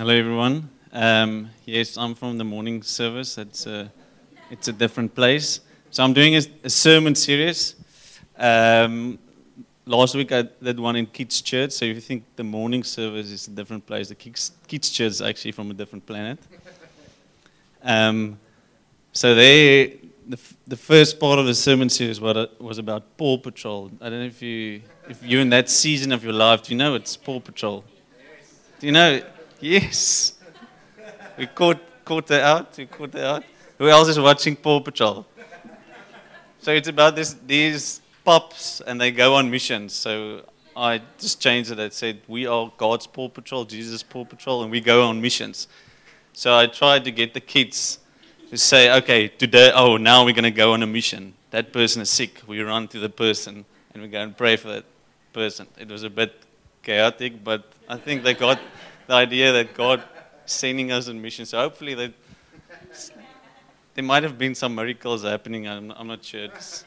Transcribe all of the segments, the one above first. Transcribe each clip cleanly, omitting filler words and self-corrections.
Hello, everyone. Yes, I'm from the morning service. It's a different place. So I'm doing a sermon series. Um, Last week I did one in Kids Church. So if you think the morning service is a different place, the Kids Church is actually from a different planet. Um, so the first part of the sermon series was about Paw Patrol. I don't know if you're in that season of your life. Do you know it's Paw Patrol? Do you know? Yes. We caught her out. We caught her out. Who else is watching Paw Patrol? So it's about these pups, and they go on missions. So I just changed it. I said, we are God's Paw Patrol, Jesus' Paw Patrol, and we go on missions. So I tried to get the kids to say, okay, today, now we're going to go on a mission. That person is sick. We run to the person, and we go and pray for that person. It was a bit chaotic, but I think they got the idea that God sending us on mission. So hopefully there might have been some miracles happening. I'm not sure.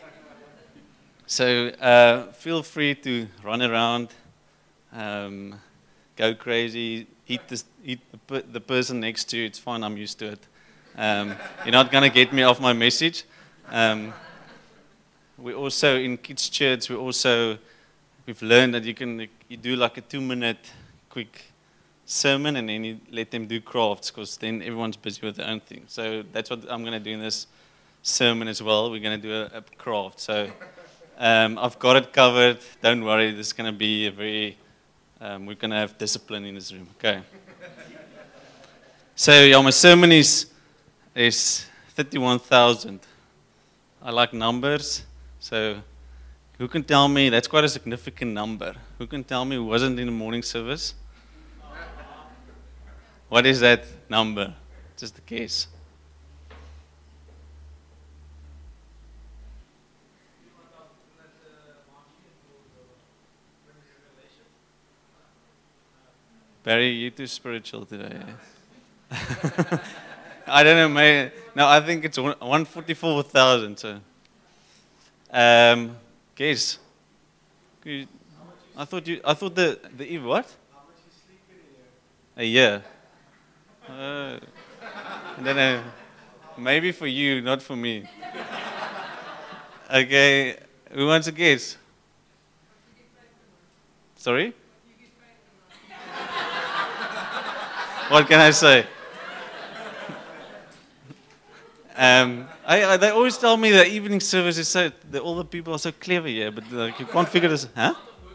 So feel free to run around, go crazy, eat the person next to you. It's fine. I'm used to it. You're not going to get me off my message. We also, in Kids Church, we've learned that you do like a 2-minute quick sermon, and then you let them do crafts, because then everyone's busy with their own thing. So that's what I'm going to do in this sermon as well. We're going to do a craft. So I've got it covered. Don't worry. This is going to be we're going to have discipline in this room. Okay. So my sermon is 31,000. I like numbers. So who can tell me, that's quite a significant number. Who can tell me who wasn't in the morning service? What is that number? Just a guess. Barry, you're too spiritual today. I don't know. No, I think it's 144,000. So, guess. I thought the what? How much you sleep in a year? A year. I don't know. Maybe for you, not for me. Okay, who wants to guess? Sorry? What can I say? They always tell me that evening service is that all the people are so clever here, but you can't figure this. Huh?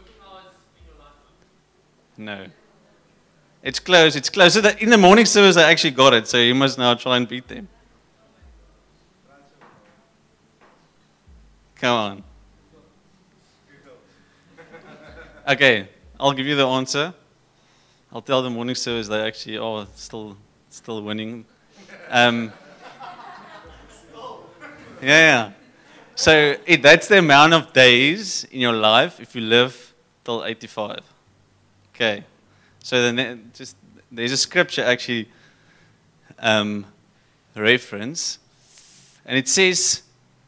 No. It's close. So that in the morning service, I actually got it. So you must now try and beat them. Come on. Okay, I'll give you the answer. I'll tell the morning service they actually are still winning. Yeah. So that's the amount of days in your life if you live till 85. Okay. So there's a scripture actually reference, and it says.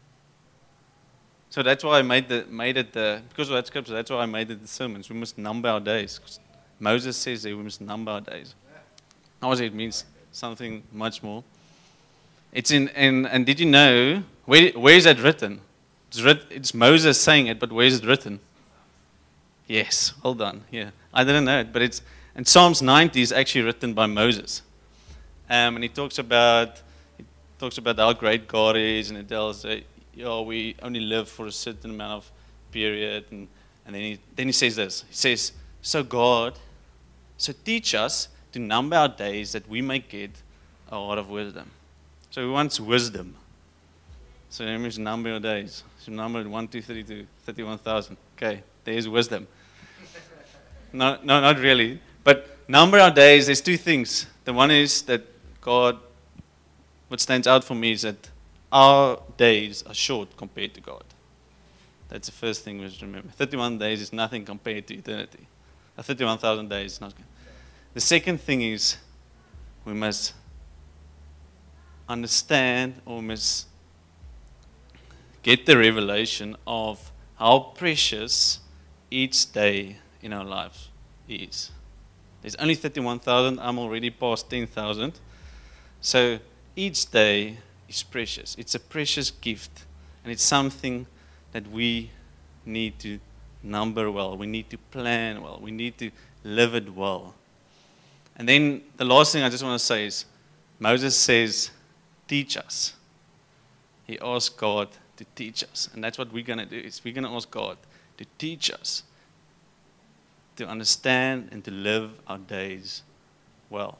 So that's why I made it because of that scripture. That's why I made it the sermons. We must number our days. Moses says that we must number our days. Obviously, it means something much more. It's and did you know where is that written? It's Moses saying it, but where is it written? Yes, well done. Yeah, I didn't know it, but and Psalms 90 is actually written by Moses, and he talks about how great God is, and it tells we only live for a certain amount of period, and then he says this. He says, so teach us to number our days that we may get a heart of wisdom. So he wants wisdom. So let me just number your days. So number 1, 2, 3 to 31,000. Okay, there's wisdom. No, not really. But number our days, there's 2 things. The one is that what stands out for me is that our days are short compared to God. That's the first thing we should remember. 31 days is nothing compared to eternity. 31,000 days is not good. The second thing is we must understand, or must get the revelation of how precious each day in our lives is. There's only 31,000. I'm already past 10,000. So each day is precious. It's a precious gift. And it's something that we need to number well. We need to plan well. We need to live it well. And then the last thing I just want to say is Moses says, teach us. He asked God to teach us. And that's what we're going to do. Is we're going to ask God to teach us to understand and to live our days well.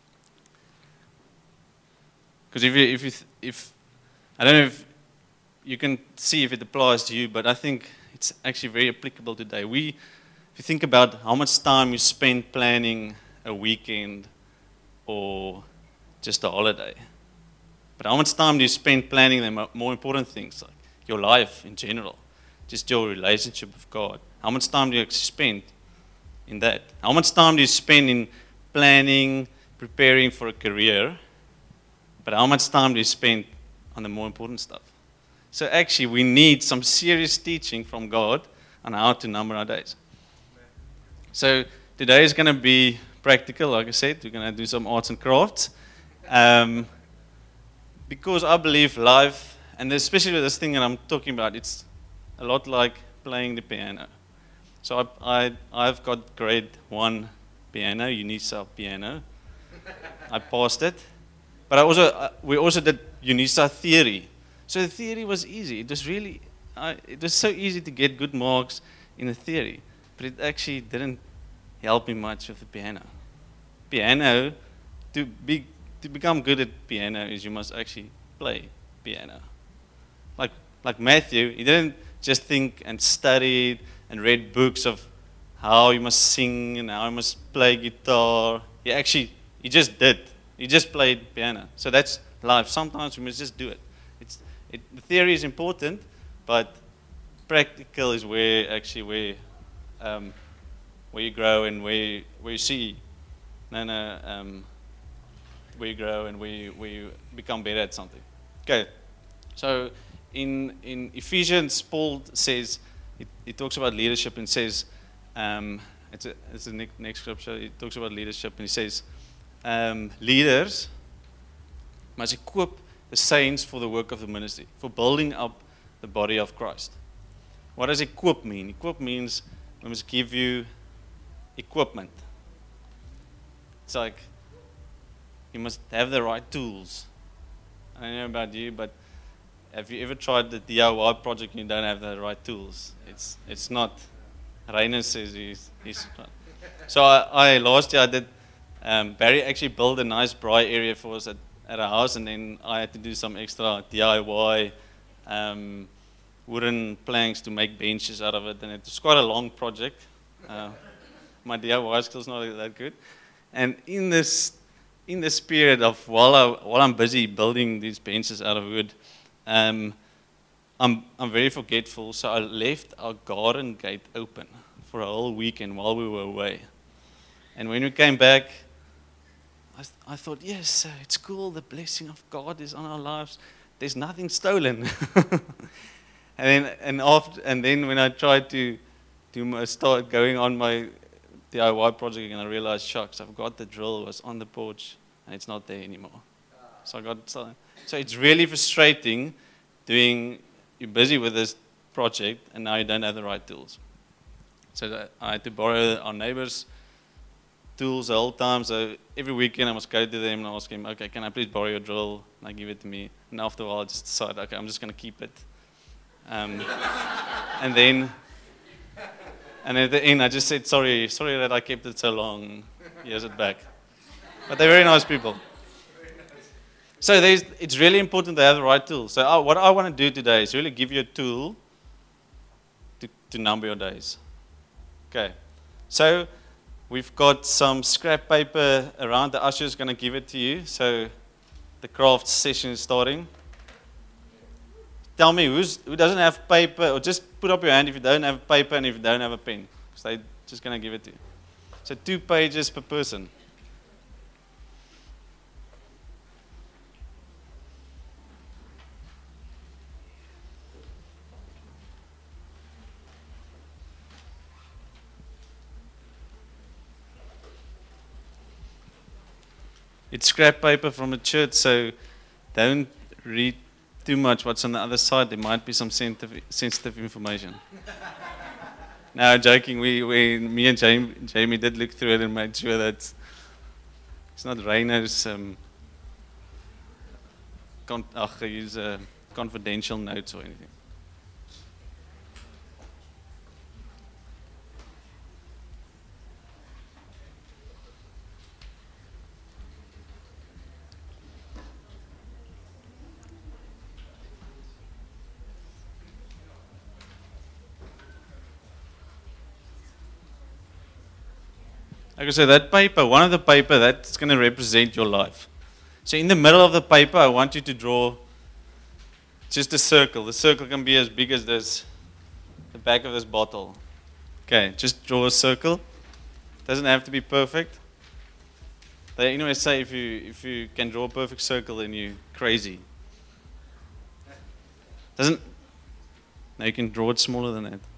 Because if I don't know if you can see if it applies to you, but I think it's actually very applicable today. If you think about how much time you spend planning a weekend or just a holiday, but how much time do you spend planning the more important things, like your life in general, just your relationship with God? How much time do you actually spend in that? How much time do you spend in planning, preparing for a career? But how much time do you spend on the more important stuff? So actually, we need some serious teaching from God on how to number our days. So today is going to be practical, like I said. We're going to do some arts and crafts. Because I believe life, and especially with this thing that I'm talking about, it's a lot like playing the piano. So I've got grade 1 piano, UNISA piano. I passed it. But we also did UNISA theory. So the theory was easy. It was so easy to get good marks in the theory. But it actually didn't help me much with the piano. Piano, to become good at piano is you must actually play piano. Like Matthew, he didn't just think and studied and read books of how you must sing and how you must play guitar. He just did. He just played piano. So that's life. Sometimes we must just do it. The theory is important, but practical is where you grow and where you see. Where you grow and where you become better at something. Okay. So in Ephesians, Paul says, he talks about leadership and says, it's the next scripture, he talks about leadership and he says, leaders must equip the saints for the work of the ministry, for building up the body of Christ. What does equip mean? Equip means we must give you equipment. It's like you must have the right tools. I don't know about you, but have you ever tried the DIY project and you don't have the right tools? It's not. Rainer says he's so last year I did. Barry actually built a nice braai area for us at our house, and then I had to do some extra DIY wooden planks to make benches out of it, and it was quite a long project. My DIY skills not that good, and in this period of while I'm busy building these benches out of wood, I'm very forgetful, so I left our garden gate open for a whole weekend while we were away, and when we came back, I thought, yes, it's cool. The blessing of God is on our lives. There's nothing stolen. and then when I tried to start going on my DIY project, and I realized, shucks, I forgot the drill was on the porch, and it's not there anymore. So it's really frustrating. You're busy with this project, and now you don't have the right tools. So I had to borrow our neighbor's tools the whole time, so every weekend I must go to them and ask him, okay, can I please borrow your drill? And I give it to me. And after a while I just decide, okay, I'm just going to keep it. And then, and at the end I just said, sorry that I kept it so long. Here's it back. But they're very nice people. So it's really important to have the right tools. So what I want to do today is really give you a tool to number your days. Okay, so we've got some scrap paper around. The usher is going to give it to you. So the craft session is starting. Tell me who doesn't have paper, or just put up your hand if you don't have paper and if you don't have a pen, because they're just going to give it to you. So 2 pages per person. It's scrap paper from a church, so don't read too much what's on the other side. There might be some sensitive information. No, joking. Me and Jamie did look through it and made sure that it's not Reino's confidential notes or anything. Okay, so that paper, one of the paper, that's going to represent your life. So in the middle of the paper, I want you to draw just a circle. The circle can be as big as this, the back of this bottle. Okay, just draw a circle. Doesn't have to be perfect. They anyway say if you can draw a perfect circle, then you're crazy. Doesn't? No, you can draw it smaller than that.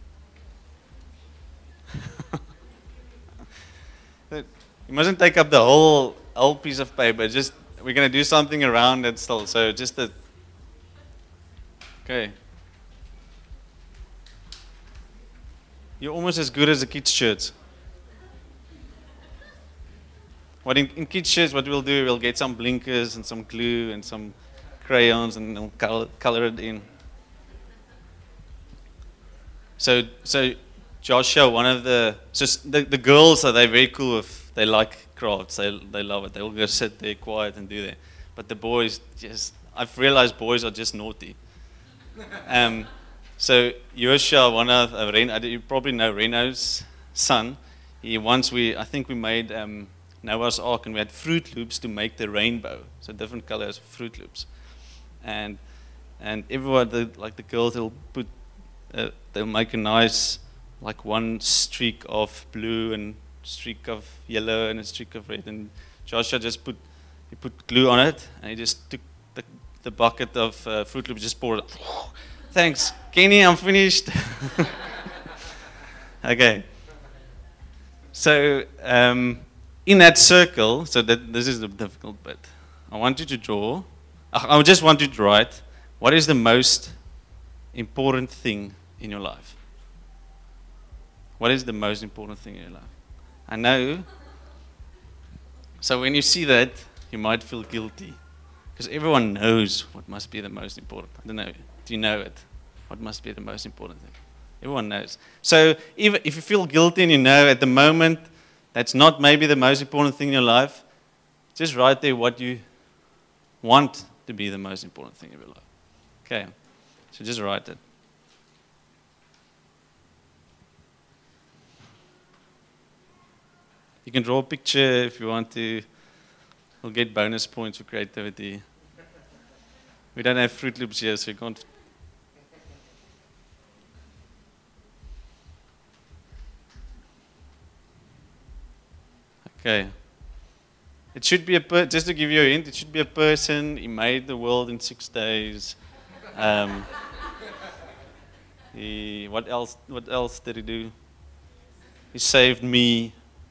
You mustn't take up the whole piece of paper. Just we're gonna do something around it still. So just a. Okay. You're almost as good as the kids' shirts. What in kids' shirts, what we'll do, we'll get some blinkers and some glue and some crayons and we'll color it in. So Joshua, one of the girls are they very cool with. They like crafts. They love it. They'll go sit there quiet and do that. But the boys I've realized boys are just naughty. So Joshua, one of you probably know Reno's son. I think we made Noah's Ark and we had Fruit Loops to make the rainbow. So different colors of Fruit Loops. And everyone, the girls, they'll make a nice, like one streak of blue and streak of yellow and a streak of red, and Joshua put glue on it, and he just took the bucket of Fruit Loops, just poured it. Thanks, Kenny, I'm finished. Okay. So in that circle, this is the difficult bit. I want you to draw. I just want you to write. What is the most important thing in your life? What is the most important thing in your life? I know. So when you see that, you might feel guilty. Because everyone knows what must be the most important. I don't know. Do you know it? What must be the most important thing? Everyone knows. So even if you feel guilty and you know at the moment that's not maybe the most important thing in your life, just write there what you want to be the most important thing in your life. Okay. So just write it. You can draw a picture if you want to. We'll get bonus points for creativity. We don't have Fruit Loops here, so you can't. Okay. It should be just to give you a hint, it should be a person. He made the world in 6 days. What else did he do? He saved me.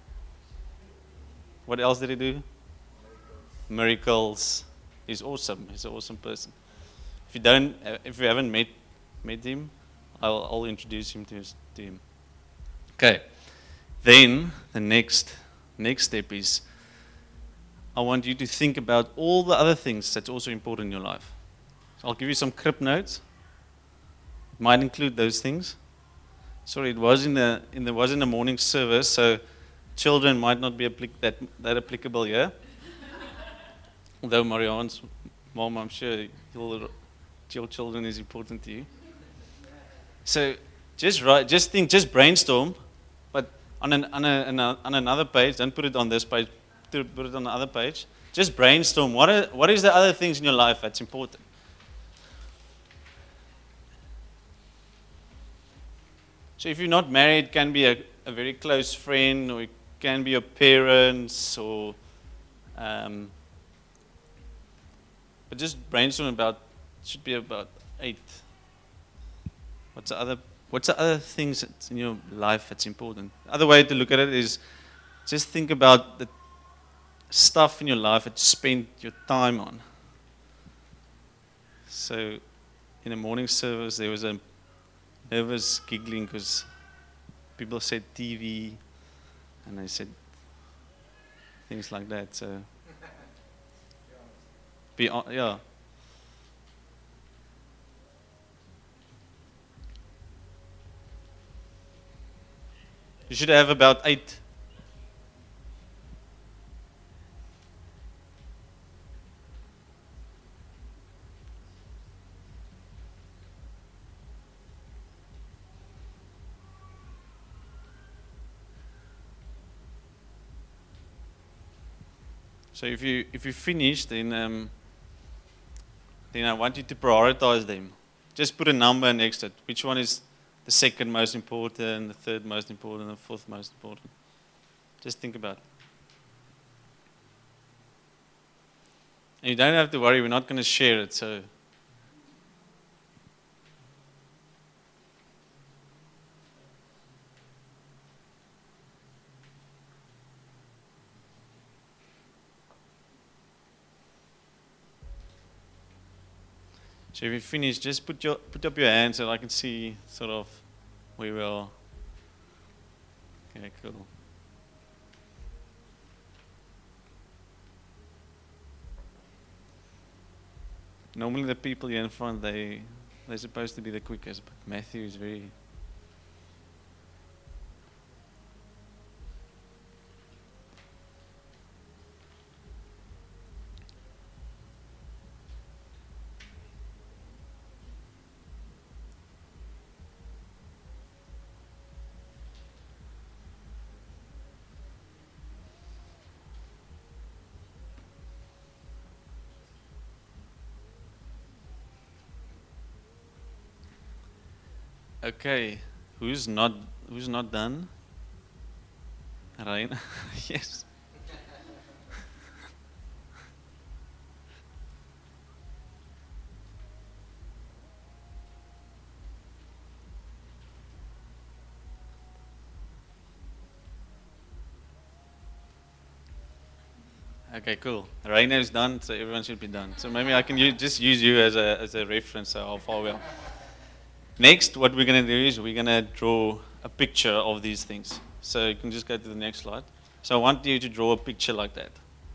What else did he do? Miracles. He's awesome. He's an awesome person. If you haven't met him, I'll introduce him to him. Okay. Then the next step is, I want you to think about all the other things that's also important in your life. So I'll give you some crib notes. It might include those things. Sorry, it was in the morning service, so children might not be that applicable here. Although Marianne's mom, I'm sure your children is important to you. So just think, just brainstorm, but on another page. Don't put it on this page. Put it on the other page. Just brainstorm. What is the other things in your life that's important? So if you're not married, it can be a very close friend, or it can be your parents, or but just brainstorm about. Should be about 8. What's the other things that's in your life that's important? The other way to look at it is just think about stuff in your life that you spend your time on. So, in the morning service, there was a nervous giggling because people said TV, and they said things like that. So, yeah. You should have about 8. So if you finish, then I want you to prioritize them. Just put a number next to it. Which one is the second most important, the third most important, the fourth most important? Just think about it. And you don't have to worry, we're not going to share it. So if you finish, just put up your hand so I can see sort of where we are. Okay, cool. Normally the people here in front, they're supposed to be the quickest, but Matthew is very... Okay, who's not done? Ryan? Yes. Okay, cool. Rainer is done, so everyone should be done. So maybe I can just use you as a reference of how far we are. Next, what we're going to do is we're going to draw a picture of these things. So you can just go to the next slide. So I want you to draw a picture like that.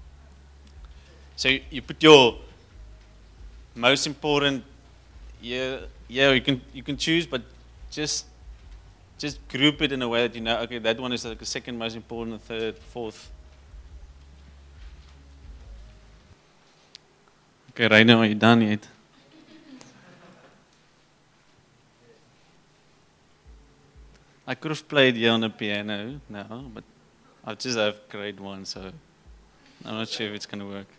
So you put your most important, yeah, you can choose, but just group it in a way that you know, okay, that one is like the second most important, the third, fourth. Okay, Rainer, are you done yet? I could have played here on the piano now, but I just have grade 1, so I'm not sure if it's going to work.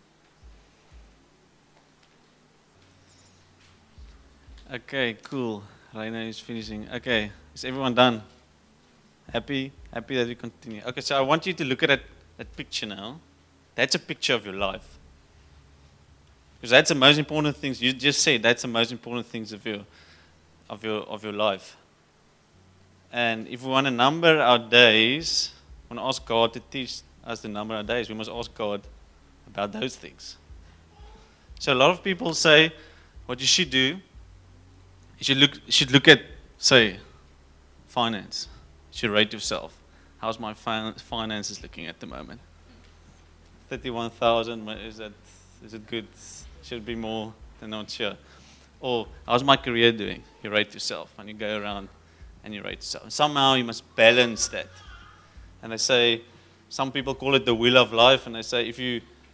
Okay, cool. Rainer is finishing. Okay, is everyone done? Happy that we continue. Okay, so I want you to look at that picture now. That's a picture of your life. Because that's the most important things. You just said that's the most important things of your life. And if we want to number our days, we want to ask God to teach us to number our days, we must ask God about those things. So a lot of people say what you should do, you should look at, say, finance. You should rate yourself. How's my finances looking at the moment? 31,000, is it good? Should it be more? I'm not sure. Or how's my career doing? You rate yourself and you go around and you rate yourself. Somehow you must balance that. And they say, some people call it the wheel of life, and they say if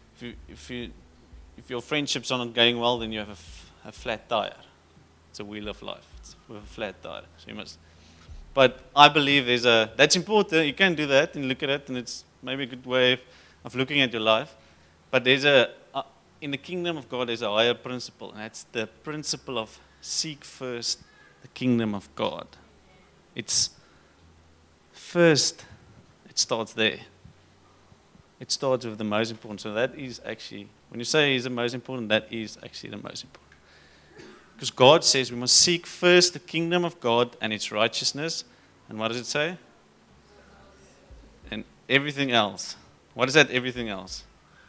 your friendships are not going well, then you have a flat tire. It's a wheel of life. It's with a flat tire. So you must. But I believe that's important. You can do that and look at it, and it's maybe a good way of looking at your life. But in the kingdom of God, there's a higher principle, and that's the principle of seek first the kingdom of God. It's first, it starts there. It starts with the most important. So that is actually, when you say is the most important, that is actually the most important. Because God says we must seek first the kingdom of God and its righteousness. And what does it say? And everything else. What is that everything else?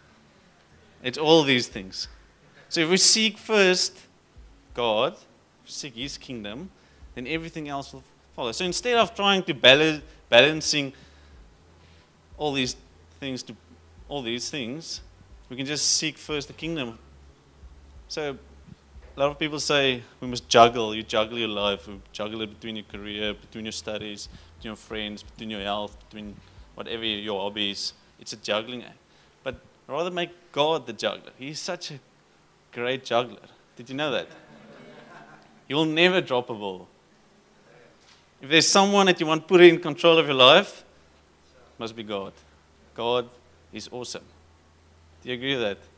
It's all these things. So if we seek first God, if we seek His kingdom, then everything else will follow. So instead of trying to balancing all these things to all these things, we can just seek first the kingdom. So a lot of people say we must juggle. You juggle your life. You juggle it between your career, between your studies, between your friends, between your health, between whatever your hobbies. It's a juggling act. But rather make God the juggler. He's such a great juggler. Did you know that? You'll never drop a ball. If there's someone that you want put in control of your life, it must be God. God is awesome. Do you agree with that?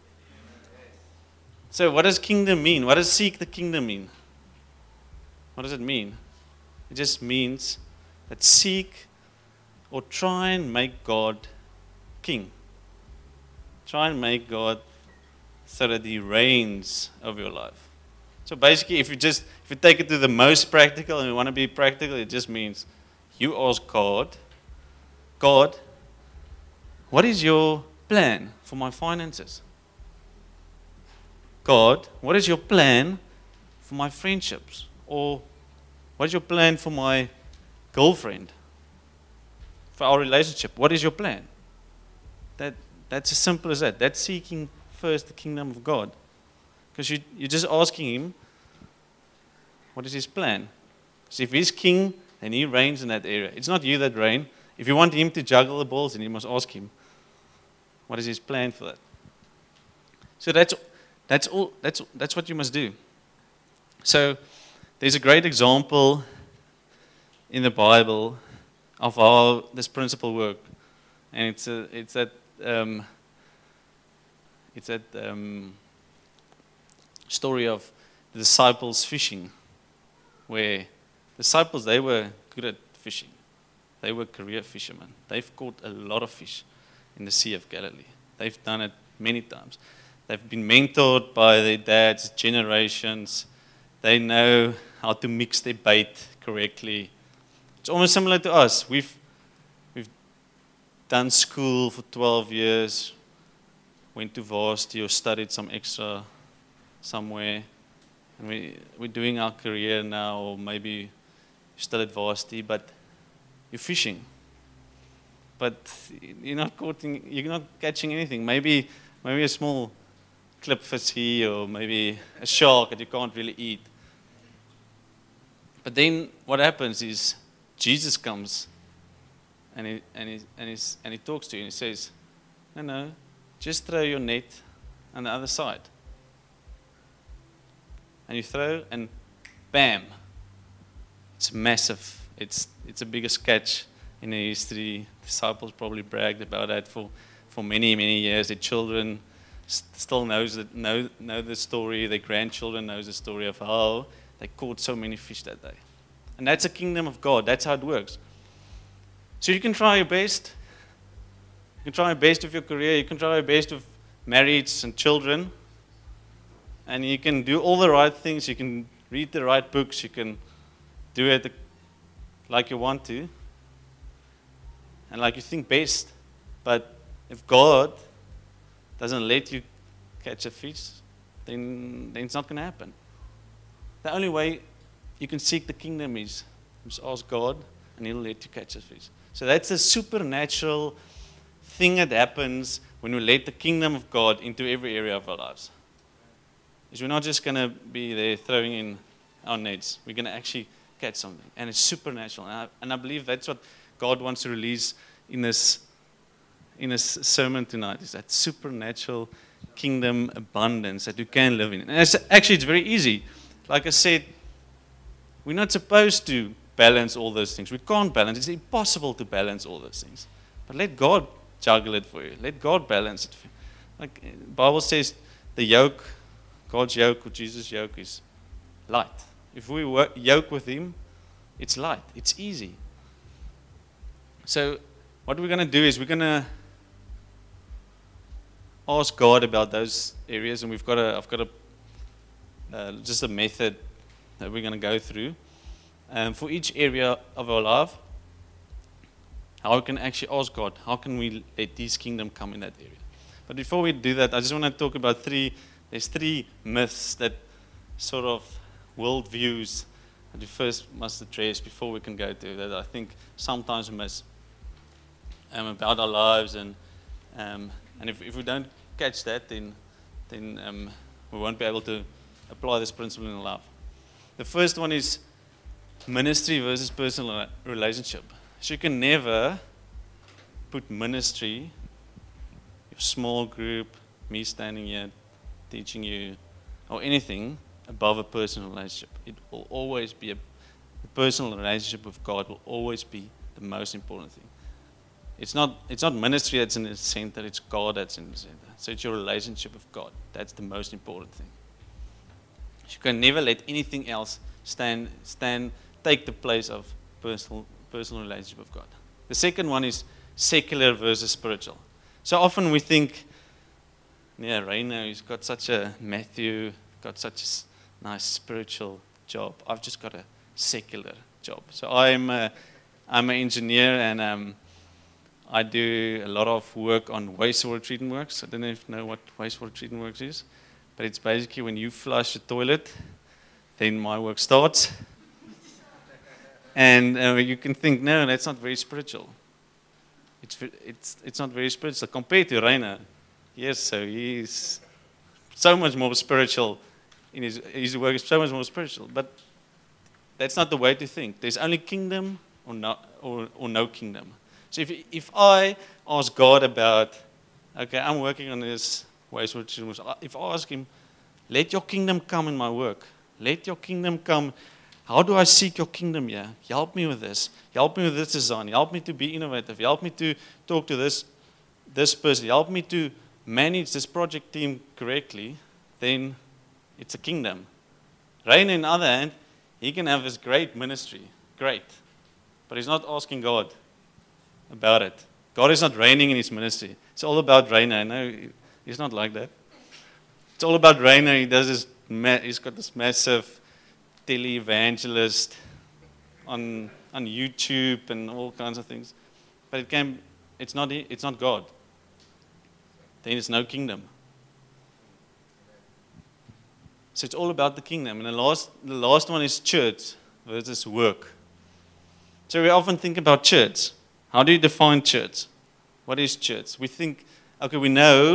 So what does kingdom mean? What does seek the kingdom mean? What does it mean? It just means that seek or try and make God king. Try and make God so that He reigns over your life. So basically, if you take it to the most practical and you want to be practical, it just means you ask God, what is your plan for my finances? God, what is your plan for my friendships? Or what is your plan for my girlfriend? For our relationship? What is your plan? That's as simple as that. That's seeking first the kingdom of God. Because you're just asking Him, what is His plan? So if He's king, then He reigns in that area. It's not you that reign. If you want Him to juggle the balls, then you must ask Him, what is His plan for that? So that's all. That's what you must do. So there's a great example in the Bible of how this principle works, and it's that story of the disciples fishing, where the disciples, they were good at fishing. They were career fishermen. They've caught a lot of fish in the Sea of Galilee. They've done it many times. They've been mentored by their dads, generations. They know how to mix their bait correctly. It's almost similar to us. We've done school for 12 years, went to varsity or studied some extra somewhere, and we're doing our career now, or maybe you're still at varsity, but you're fishing. But you're not catching anything. Maybe a small clipfish here, or maybe a shark that you can't really eat. But then what happens is Jesus comes and he talks to you and he says, no, just throw your net on the other side. And you throw, and bam, it's massive. It's the biggest catch in the history. Disciples probably bragged about that for many, many years. Their children still know the story. Their grandchildren know the story of how they caught so many fish that day. And that's the kingdom of God. That's how it works. So you can try your best. You can try your best with your career. You can try your best with marriage and children. And you can do all the right things. You can read the right books. You can do it like you want to and like you think best. But if God doesn't let you catch a fish, then it's not going to happen. The only way you can seek the kingdom is just ask God, and He'll let you catch a fish. So that's a supernatural thing that happens when we let the kingdom of God into every area of our lives. Is we're not just going to be there throwing in our nets. We're going to actually catch something. And it's supernatural. And I believe that's what God wants to release in this sermon tonight, is that supernatural kingdom abundance that you can live in. And it's very easy. Like I said, we're not supposed to balance all those things. We can't balance. It's impossible to balance all those things. But let God juggle it for you. Let God balance it for you. Like the Bible says, the yoke, God's yoke or Jesus' yoke is light. If we yoke with Him, it's light. It's easy. So what we're going to do is we're going to ask God about those areas, and I've got just a method that we're going to go through for each area of our life. How we can actually ask God, how can we let His kingdom come in that area? But before we do that, I just want to talk about there's three myths that sort of worldviews that we first must address before we can go to that I think sometimes we miss about our lives. And if we don't catch that, then we won't be able to apply this principle in our life. The first one is ministry versus personal relationship. So you can never put ministry, your small group, me standing here teaching you, or anything above a personal relationship. It will always be the personal relationship with God will always be the most important thing. It's not ministry that's in the center, it's God that's in the center. So it's your relationship with God. That's the most important thing. You can never let anything else take the place of personal relationship with God. The second one is secular versus spiritual. So often we think, yeah, Rainer, he's got such a Matthew, got such a nice spiritual job. I've just got a secular job. So I'm an engineer, and I do a lot of work on wastewater treatment works. I don't know if you know what wastewater treatment works is, but it's basically when you flush the toilet, then my work starts. And you can think, no, that's not very spiritual. It's not very spiritual compared to Rainer. Yes, so he's so much more spiritual. In his work is so much more spiritual. But that's not the way to think. There's only kingdom or no kingdom. So if I ask God about, okay, I'm working on this wastewater treatment, if I ask him, let your kingdom come in my work. Let your kingdom come. How do I seek your kingdom here? Help me with this. Help me with this design. Help me to be innovative. Help me to talk to this person. Help me to manage this project team correctly. Then it's a kingdom. Rainer, on the other hand, he can have this great ministry. Great. But he's not asking God about it. God is not reigning in his ministry. It's all about Rainer. No, he's not like that. It's all about Rainer. He's got this massive tele-evangelist on YouTube and all kinds of things. But it's not God. Then it's no kingdom. So it's all about the kingdom. And the last one is church versus work. So we often think about church. How do you define church? What is church? We think, okay, we've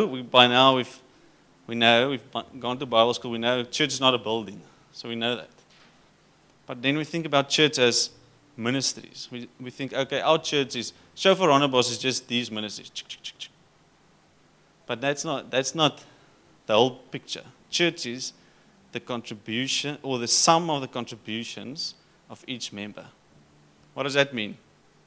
gone to Bible school, we know church is not a building. So we know that. But then we think about church as ministries. We think, okay, our church is, Shofar Rondebosch is just these ministries. But that's not the whole picture. Church is the contribution or the sum of the contributions of each member. What does that mean?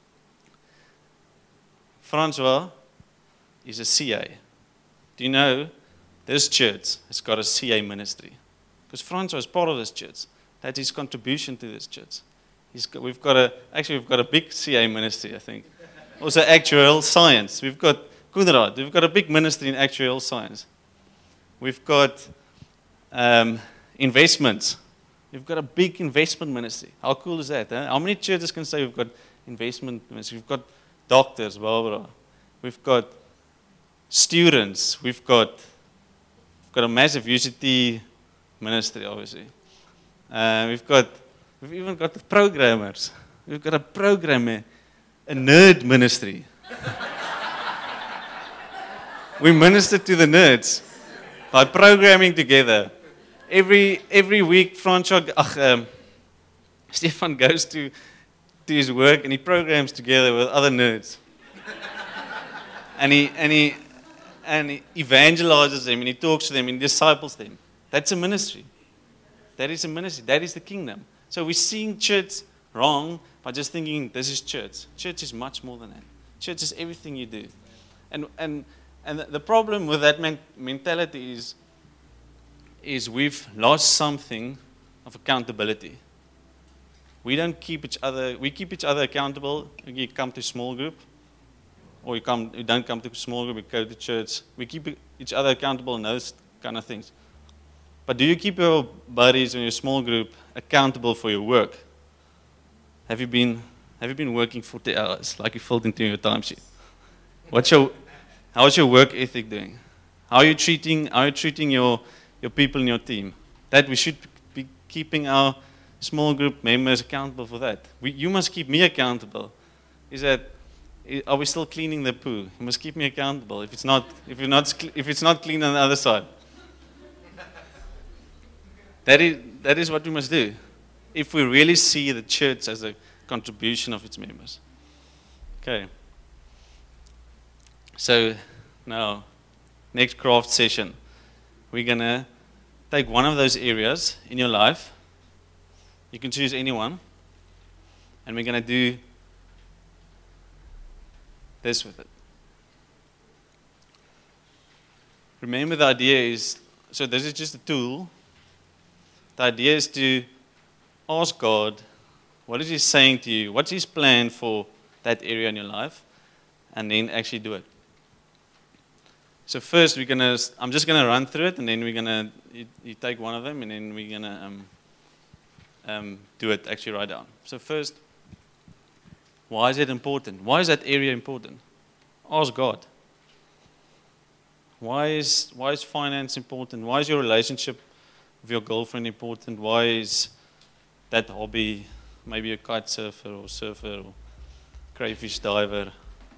Francois is a CA. Do you know this church has got a CA ministry? Because Francois is part of this church. That's his contribution to this church. We've got a big CA ministry, I think. Also actuarial science. We've got Kunrad. We've got a big ministry in actuarial science. We've got investments. We've got a big investment ministry. How cool is that? Huh? How many churches can say we've got investment ministry? We've got doctors, blah, blah, blah. We've got students. We've got a massive UCT ministry, obviously. We've even got the programmers. We've got a programmer, a nerd ministry. We minister to the nerds by programming together. Every week, Stefan goes to his work and he programs together with other nerds. and he evangelizes them and he talks to them and disciples them. That's a ministry. That is a ministry. That is the kingdom. So we're seeing church wrong by just thinking this is church. Church is much more than that. Church is everything you do. And the problem with that mentality is we've lost something of accountability. We keep each other accountable. You come to small group, or you don't come to small group, you go to church. We keep each other accountable in those kind of things. But do you keep your buddies in your small group accountable for your work? Have you been working 40 hours like you filled into your timesheet? How's your work ethic doing? How are you treating your people in your team? That we should be keeping our small group members accountable for that. You must keep me accountable. Are we still cleaning the poo? You must keep me accountable. If it's not clean on the other side. That is what we must do. If we really see the church as a contribution of its members. Okay. So now, next craft session, we're going to take one of those areas in your life. You can choose any one. And we're going to do this with it. Remember, the idea is, so this is just a tool. The idea is to ask God, what is He saying to you? What's His plan for that area in your life? And then actually do it. So first, I'm just going to run through it, and then you take one of them, and then we're going to do it, actually write down. So first, why is it important? Why is that area important? Ask God. Why is finance important? Why is your relationship with your girlfriend important? Why is that hobby, maybe a kite surfer or crayfish diver?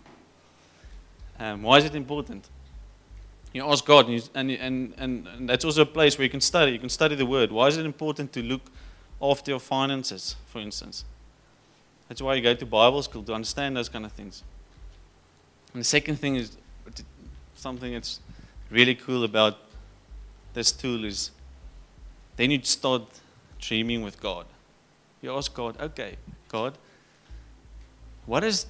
Why is it important? You ask God, and that's also a place where you can study. You can study the Word. Why is it important to look after your finances, for instance? That's why you go to Bible school, to understand those kind of things. And the second thing is, something that's really cool about this tool is, then you start dreaming with God. You ask God, okay, God, what is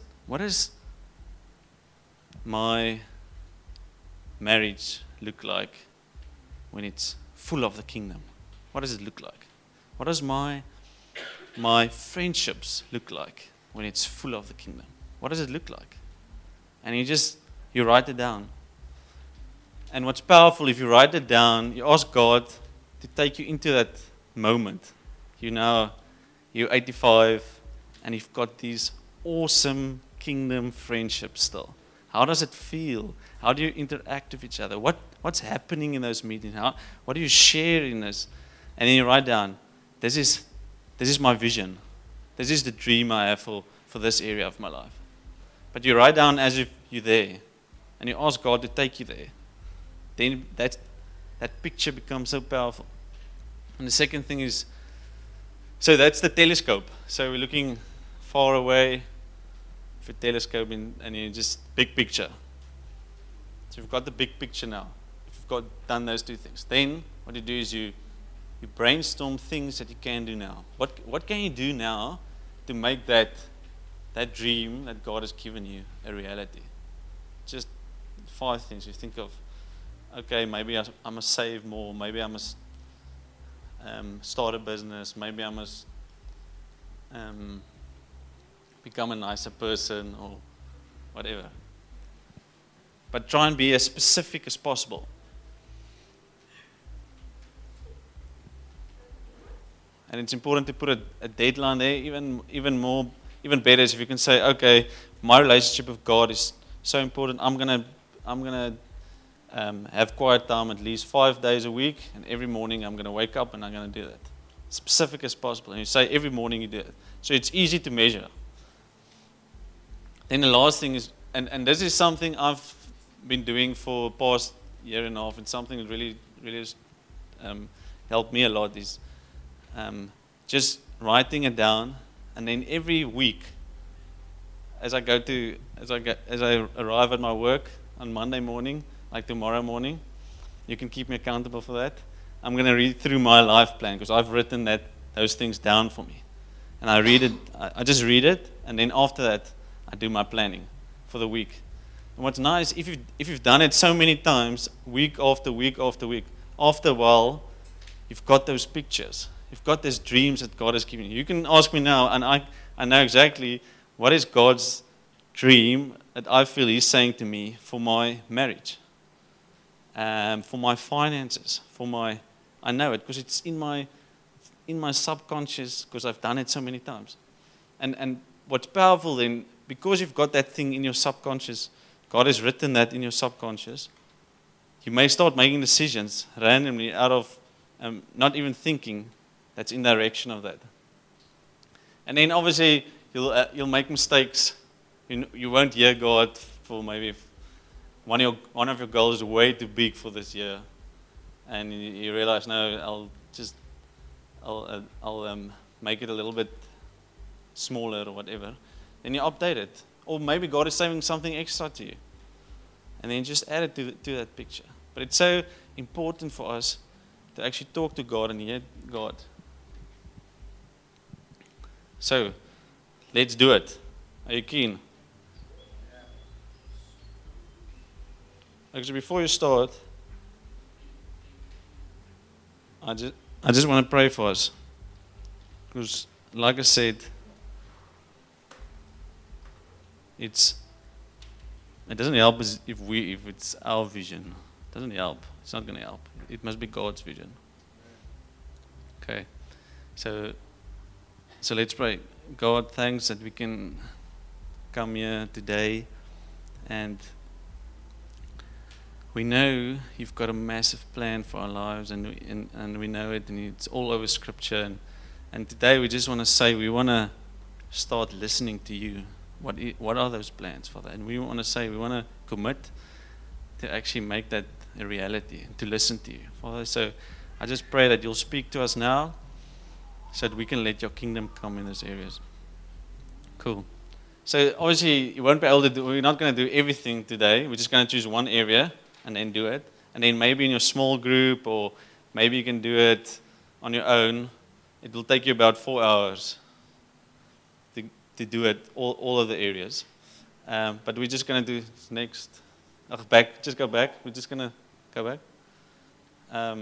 my marriage look like when it's full of the kingdom? What does it look like? What does my friendships look like when it's full of the kingdom? What does it look like? And you write it down. And what's powerful, if you write it down, you ask God to take you into that moment. You're 85 and you've got these awesome kingdom friendships still. How does it feel? How do you interact with each other? What's happening in those meetings? What do you share in this? And then you write down, this is my vision. This is the dream I have for this area of my life. But you write down as if you're there. And you ask God to take you there. Then that picture becomes so powerful. And the second thing is, so that's the telescope. So we're looking far away with a telescope and you just big picture. So you've got the big picture now. If you've done those two things. Then what you do is you brainstorm things that you can do now. What can you do now to make that dream that God has given you a reality? Just 5 things you think of. Okay, maybe I must save more. Maybe I must start a business. Maybe I must become a nicer person or whatever. But try and be as specific as possible. And it's important to put a deadline there. Even better is if you can say, okay, my relationship with God is so important. I'm gonna have quiet time at least 5 days a week, and every morning I'm gonna wake up and I'm gonna do that. Specific as possible. And you say every morning you do it. So it's easy to measure. Then the last thing is, and this is something I've been doing for the past year and a half, and something that really has helped me a lot is just writing it down, and then every week, as I arrive at my work on Monday morning, like tomorrow morning, you can keep me accountable for that. I'm going to read through my life plan because I've written those things down for me, and I read it. I just read it, and then after that, I do my planning for the week. And what's nice, if you've done it so many times, week after week after week, after a while, you've got those pictures. You've got these dreams that God has given you. You can ask me now, and I know exactly what is God's dream that I feel He's saying to me for my marriage, for my finances, I know it because it's in my subconscious because I've done it so many times. And what's powerful then, because you've got that thing in your subconscious, God has written that in your subconscious, you may start making decisions randomly out of not even thinking that's in direction of that. And then obviously you'll make mistakes. You won't hear God for maybe if one of your goals is way too big for this year, and you realize, no, I'll make it a little bit smaller or whatever. Then you update it, or maybe God is saying something extra to you, and then just add it to that picture. But it's so important for us to actually talk to God and hear God. So, let's do it. Are you keen? Actually, before you start, I just want to pray for us. Because, like I said, it doesn't help us if it's our vision. It doesn't help. It's not going to help. It must be God's vision. Okay. So let's pray. God, thanks that we can come here today, and we know you've got a massive plan for our lives, and we know it, and it's all over Scripture. And today we just want to say we want to start listening to you. What are those plans, Father? And we want to say we want to commit to actually make that a reality, to listen to you, Father. So I just pray that you'll speak to us now, so that we can let your kingdom come in those areas. Cool. So obviously you won't be able to do, we're not going to do everything today. We're just going to choose one area and then do it. And then maybe in your small group, or maybe you can do it on your own. It will take you about 4 hours to do it, all of the areas. But we're just going to do next. Just go back. We're just going to go back.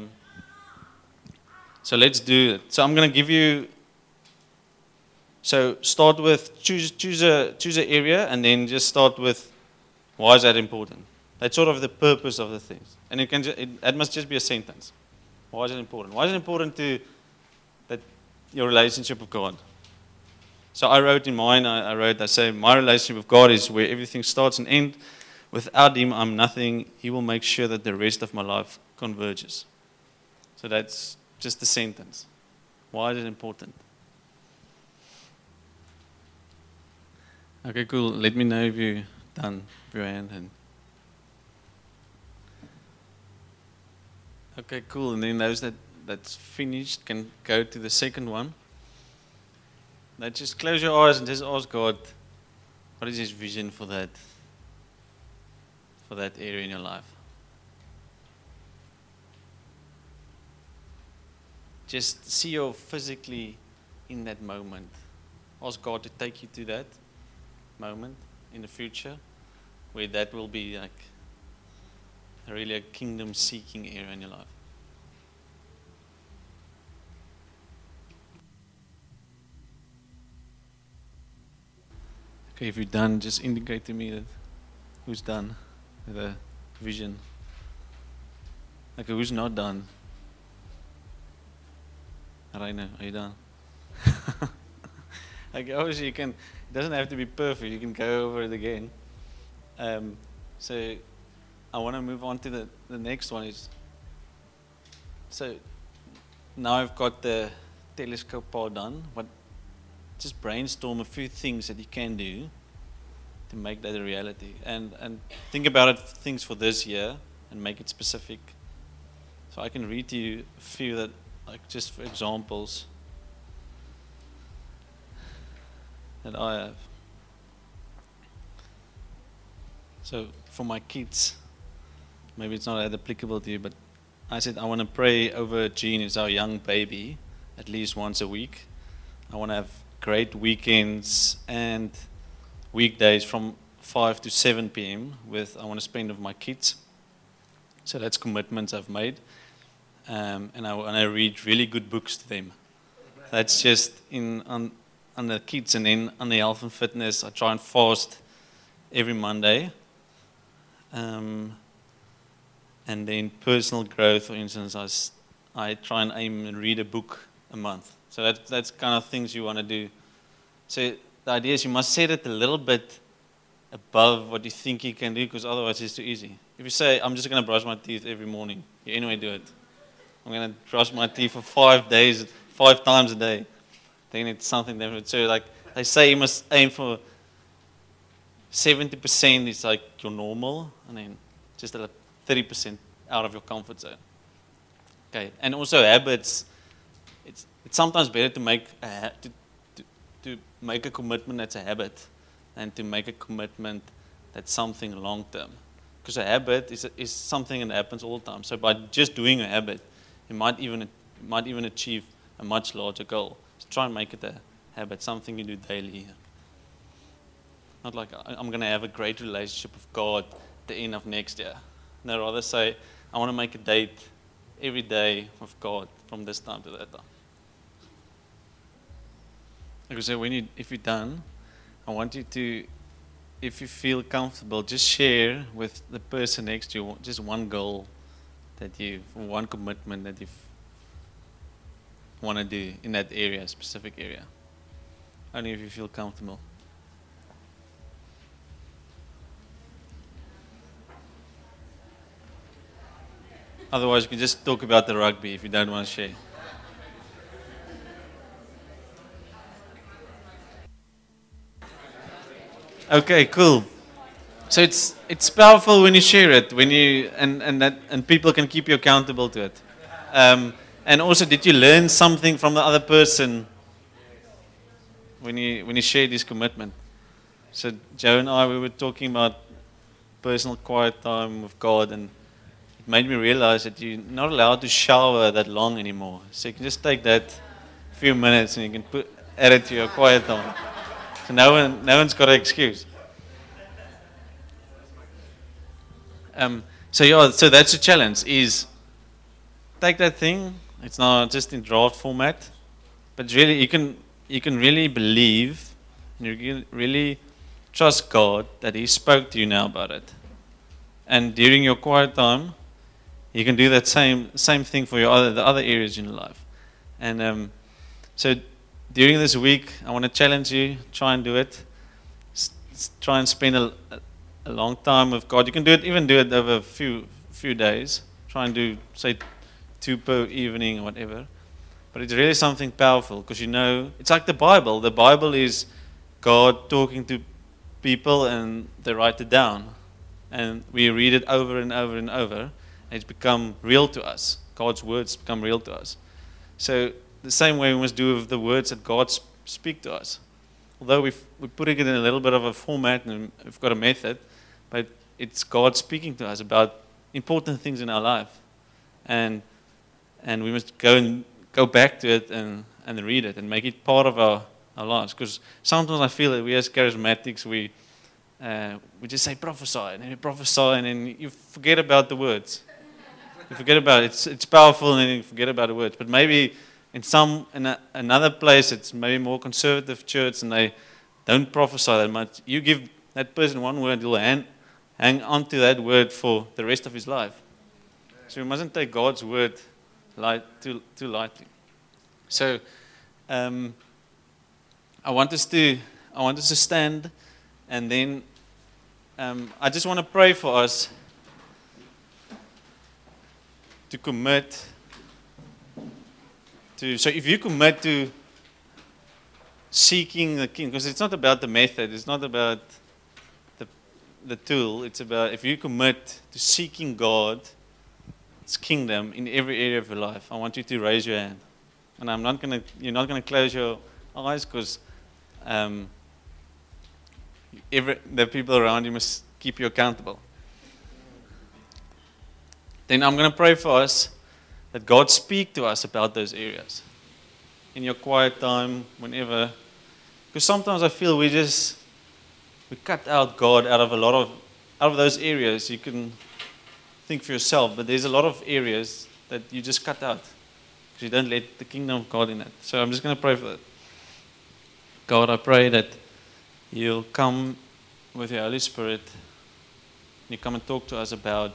So let's do it. So I'm going to give you. So start with choose a area, and then just start with why is that important. That's sort of the purpose of the things, and that must just be a sentence. Why is it important? Why is it important to that your relationship with God? So I wrote in mine. I say my relationship with God is where everything starts and ends. Without Him, I'm nothing. He will make sure that the rest of my life converges. So that's just a sentence. Why is it important? Okay, cool. Let me know if you're done with your hand. Okay, cool. And then those that's finished can go to the second one. Now just close your eyes and just ask God, what is His vision for that area in your life? Just see you physically in that moment. Ask God to take you to that moment in the future, where that will be like really a kingdom-seeking area in your life. Okay, if you're done, just indicate to me that who's done with the vision. Okay, who's not done? Rainer, are you done? Okay, obviously you can. It doesn't have to be perfect. You can go over it again. So I want to move on to the next one. So now I've got the telescope part done. Just brainstorm a few things that you can do to make that a reality, and think about it, things for this year, and make it specific. So I can read to you a few that, like, just for examples that I have. So for my kids, maybe it's not that applicable to you, but I said I want to pray over Jean, who's our young baby, at least once a week. I want to have great weekends and weekdays from 5 to 7 p.m. I want to spend with my kids. So that's commitments I've made. And I read really good books to them. That's just on the kids, and then on the health and fitness, I try and fast every Monday. And then personal growth, for instance, I try and aim and read a book a month. So that's kind of things you want to do. So the idea is you must set it a little bit above what you think you can do, because otherwise it's too easy. If you say, I'm just going to brush my teeth every morning, you anyway do it. I'm going to brush my teeth for 5 days, 5 times a day. Then it's something different. So like they say you must aim for 70% is like your normal, and then just 30% out of your comfort zone. Okay, and also habits. It's sometimes better to make to make a commitment that's a habit than to make a commitment that's something long term. Because a habit is something that happens all the time. So by just doing a habit, you might even achieve a much larger goal. So try and make it a habit, something you do daily. Not like I'm going to have a great relationship with God at the end of next year. No, rather say I want to make a date every day with God from this time to that time. Like I said, if you're done, I want you to, if you feel comfortable, just share with the person next to you just one goal one commitment that you want to do in that area, specific area. Only if you feel comfortable. Otherwise, you can just talk about the rugby if you don't want to share. Okay, cool. So it's powerful when you share it, and people can keep you accountable to it. And also, did you learn something from the other person when you share this commitment? So Joe and I, we were talking about personal quiet time with God, and it made me realize that you're not allowed to shower that long anymore. So you can just take that few minutes and you can add it to your quiet time. So no one's got an excuse. So that's the challenge: is take that thing. It's not just in draft format, but really you can really believe, and you can really trust God that He spoke to you now about it. And during your quiet time, you can do that same thing for the other areas in your life. And so during this week, I want to challenge you. Try and do it. Try and spend a long time with God. You can do it over a few days. Try and do, say, 2 per evening or whatever. But it's really something powerful because it's like the Bible. The Bible is God talking to people and they write it down. And we read it over and over and over. And it's become real to us. God's words become real to us. So the same way we must do with the words that God speak to us. Although we're putting it in a little bit of a format and we've got a method, but it's God speaking to us about important things in our life. And we must go back to it and read it and make it part of our lives. Because sometimes I feel that we as charismatics, we just say prophesy, and then you prophesy, and then you forget about the words. You forget about it. It's powerful, and then you forget about the words. But maybe in another place, it's maybe more conservative church, and they don't prophesy that much. You give that person one word, he'll hang on to that word for the rest of his life. So we mustn't take God's word too lightly. So I want us to stand, and then I just want to pray for us to commit to. So if you commit to seeking the King, because it's not about the method, it's not about the tool. It's about if you commit to seeking God's kingdom in every area of your life. I want you to raise your hand, and you're not gonna close your eyes because the people around you must keep you accountable. Then I'm going to pray for us that God speak to us about those areas in your quiet time, whenever. Because sometimes I feel we cut out God out of those areas. You can think for yourself, but there's a lot of areas that you just cut out because you don't let the kingdom of God in it. So I'm just going to pray for that. God, I pray that you'll come with your Holy Spirit and you come and talk to us about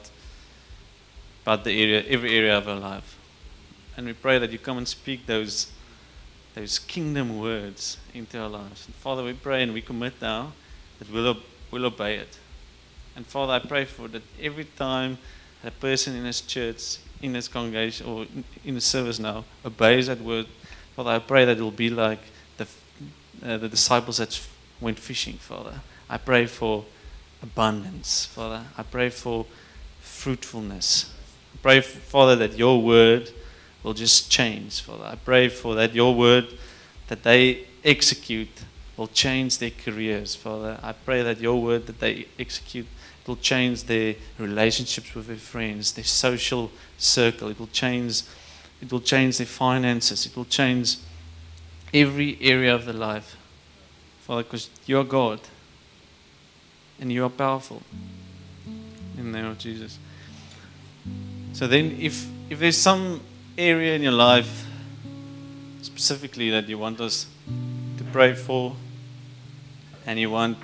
every area of our life. And we pray that you come and speak those kingdom words into our lives. And Father, we pray and we commit now that we'll will obey it. And Father, I pray for that every time a person in His church, in His congregation, or in the service now obeys that word, Father, I pray that it will be like the disciples that went fishing, Father. I pray for abundance, Father. I pray for fruitfulness. I pray, Father, that your word will just change, Father. I pray for that your word that they execute will change their careers, Father. I pray that your word that they execute will change their relationships with their friends, their social circle. It will change their finances. It will change every area of their life, Father, because you are God and you are powerful. In the name of Jesus. So then, if there's some area in your life specifically that you want us to pray for, and you want,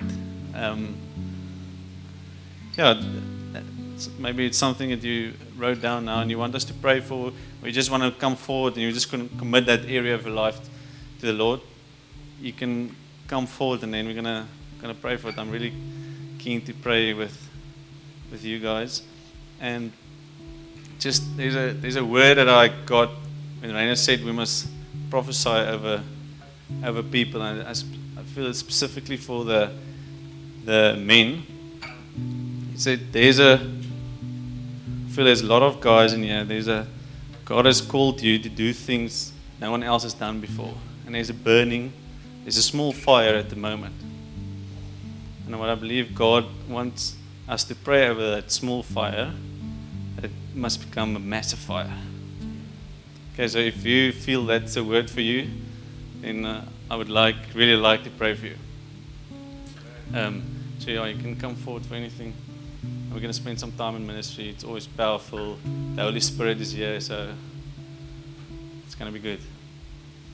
maybe it's something that you wrote down now and you want us to pray for, or you just want to come forward and you're just going to commit that area of your life to the Lord, you can come forward and then we're gonna pray for it. I'm really keen to pray with you guys. And just there's a word that I got when Raina said we must prophesy over people, and I feel it's specifically for the men. He said there's a lot of guys in here. God has called you to do things no one else has done before, and there's a small fire at the moment. And what I believe God wants us to pray over that small fire, that it must become a massive fire. Okay, so if you feel that's a word for you, then I would really like to pray for you. So you can come forward for anything. We're going to spend some time in ministry. It's always powerful. The Holy Spirit is here, so it's going to be good.